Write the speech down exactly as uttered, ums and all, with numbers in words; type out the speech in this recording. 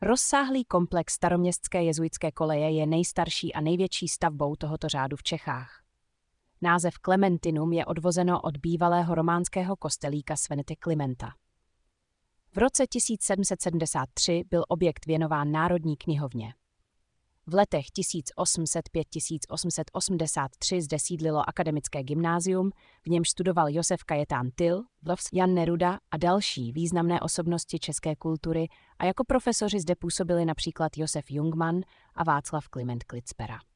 Rozsáhlý komplex staroměstské jezuitské koleje je nejstarší a největší stavbou tohoto řádu v Čechách. Název Klementinum je odvozeno od bývalého románského kostelíka svätého Klimenta. V roce tisíc sedm set sedmdesát tři byl objekt věnován Národní knihovně. V letech tisíc osm set pět až tisíc osm set osmdesát tři zde sídlilo akademické gymnázium, v němž studoval Josef Kajetán Tyll, Jan Neruda a další významné osobnosti české kultury a jako profesoři zde působili například Josef Jungmann a Václav Kliment Klitspera.